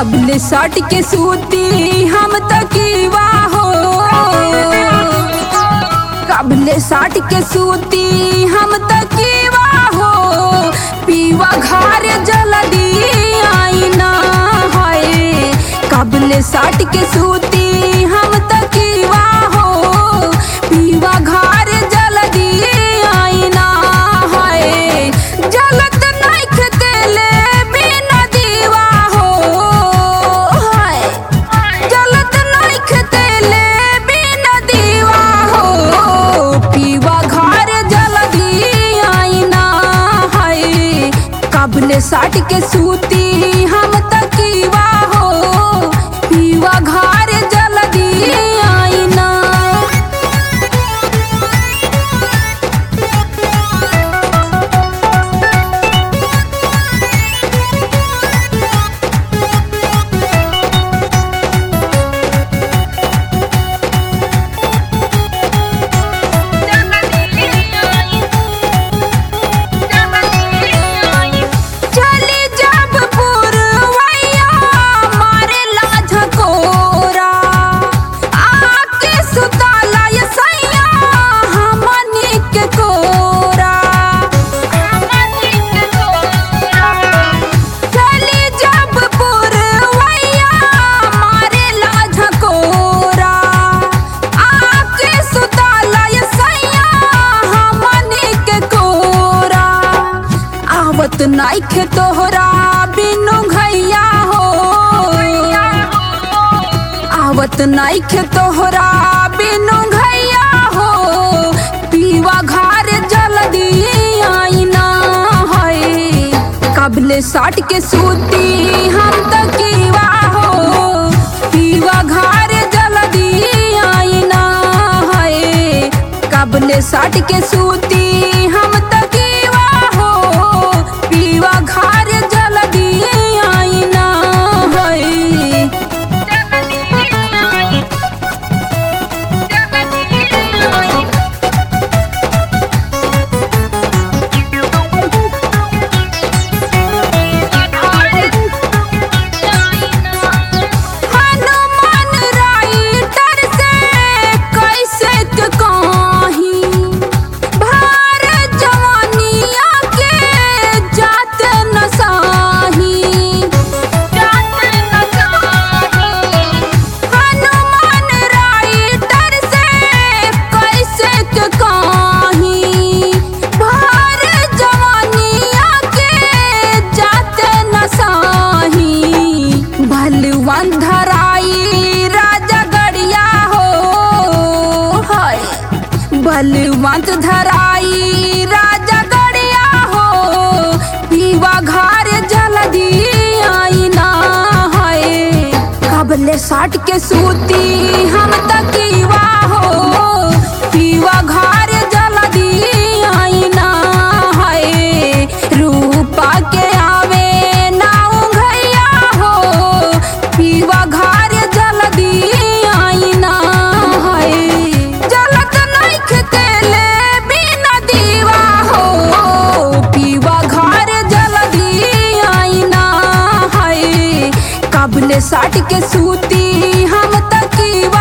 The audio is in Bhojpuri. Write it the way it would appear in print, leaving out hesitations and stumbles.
कबले सट के सूती हम तकीवा हो, कबले सट के सूती हम तकीवा हो, पीवा घर जल्दी आईना है। कबले सट के सूती हम तकीवा हो, पीवा घर जल्दी आईना है। जलत नइख तेले बिना दीवा हो, है जलत नइख तेले बिना दीवा हो, पीवा घर जल्दी आईना है। कबले सट के सूती हम तकीवा हो, पीवा घर जल्दी आईना। चली जब पुरवैया मारेला झकोरा, आके सुताला ये सैया हमनी के कोरा। चली जब पुरवैया मारेला झकोरा, आके सुताला ये सैया हमनी के कोरा। आवत नइखे तोहरा बिनु घैया हो, आवत नइखे तोहरा बिनु घैया हो, पीवा घर जल्दी आईना है। कबले सट के सूती हम तकीवा हो, पीवा घर जल्दी आईना है। कबले सट के सूती हम तकीवा हो, पीवा घर जल्दी आईना है। हनुमान राइटर से कैसे के कहीं, भार जवानिया के जात न साही। हनुमान राइटर से कैसे के कहीं, भार जवानिया के जात न साही। बलवान धराई राजा गड़िया हो, है बलवंत धराई राजा गड़िया हो, पीवा घर जल्दी आईना है। कबले सट के सूती हम तकीवा हो, पीवा घर जल्दी आईना है। रूपा के आवे नाउ घैया हो, पीवा घर जल्दी आईना है। जलत नइख तेले बिना दीवा हो, पीवा घर जल्दी आईना है। कबले सट के सूती हम तकीवा